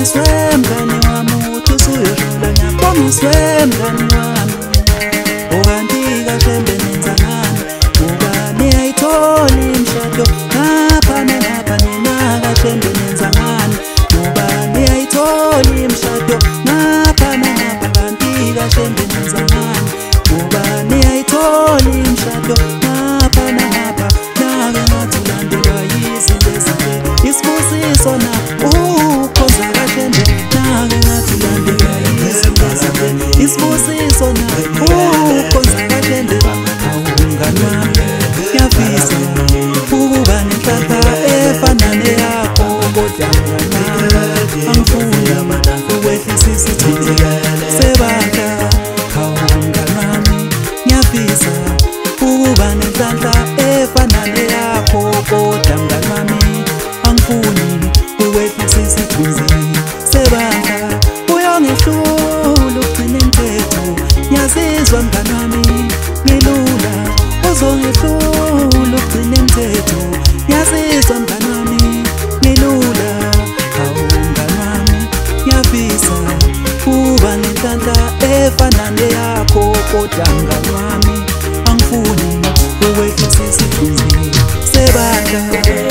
Ubongiswe mngani wami uthi usuyodlula, ngiyabongiswe mngani wami. Okanti kaShembe nenzangani, ngoba niyayithola imishado ngapha nangapha. Nina kaShembe nenzangani, ngoba niyayithola imishado ngapha nangapha. Kanti kaShembe nenzangani, ngoba niyayithola imishado ngapha nangapha. Nake ngathi ulandelwa yizinto ezinhle, isibusiso na ukhonza kaShembe. Nake ngathi ulandelwa yizinto ezinhle, isibusiso na ukhonza kaShembe. Awungani wami, ngiyafisa ukuba nenhlanhla efana neyakho, kodwa angifuni ukwehlisa isithunzi sebandla. Awungani wami, ngiyafisa ukuba nenhlanhla efana neyakho, kodwa mngani wami angifuni ukwehlisa isithunzi sebandla. Uyongihlula ugcine imithetho, ngiyazizwa mngani wami ngilula. Uzongihlula ugcine imithetho, ngiyazizwa mngani wami ngilula. Hawu mngani wami, ngiyafisa ukuba nenhlanhla efana neyakho, kodwa mngani wami angifuni ukwehlisa isithunzi sebandla.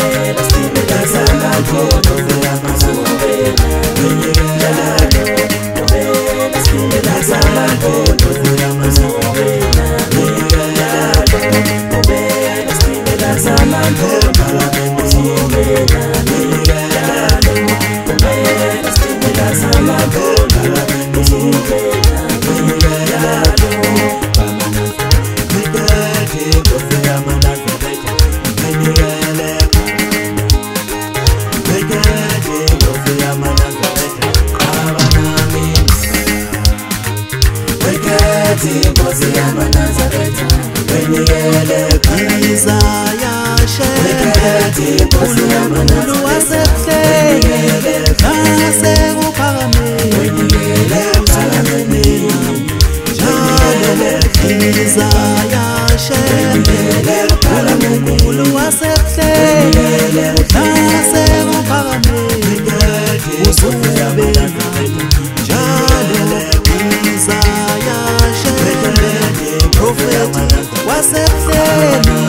Iza yaShembe uNkulunkulu wasekuhlenge nasekuphakameni njalo. Iza yaShembe uNkulunkulu wasekuhlenge nasekuphakameni uzube nami njalo. Iza yaShembe profeti wasekuhlenge